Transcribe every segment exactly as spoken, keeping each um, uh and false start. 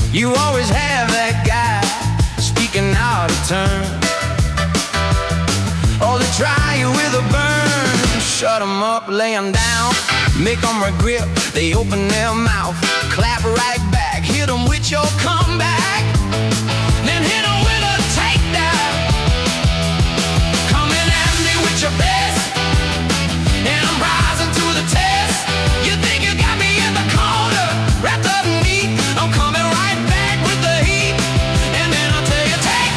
You always have that guy speaking out of turn. Oh, they try you with a burn. Shut 'em up, lay 'em down, make 'em regret. They open their mouth, clap right back, hit 'em with your comeback, then hit 'em with a takedown. Coming at me with your best, and I'm rising to the test. You think you got me in the corner, wrapped up neat. I'm coming right back with the heat, and then I'll tell you, take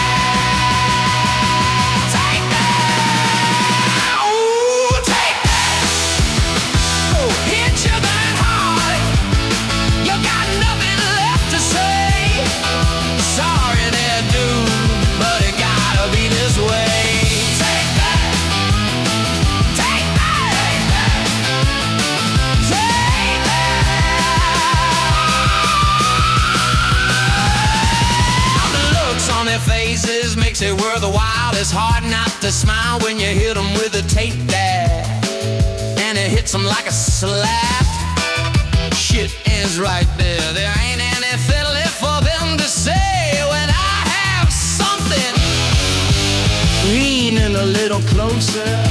that, take that, ooh, take that. Oh, hit you that hard, you got nothing left to say. Sorry there, dude, but it gotta be this way. Take that, take that, take that. The looks on their faces makes it worth the while. It's hard not to smile when you hit 'em with a tape that, and it hits 'em like a slap. Shit is right there, there ain't anything left for them to say. When I have something leaning a little closer,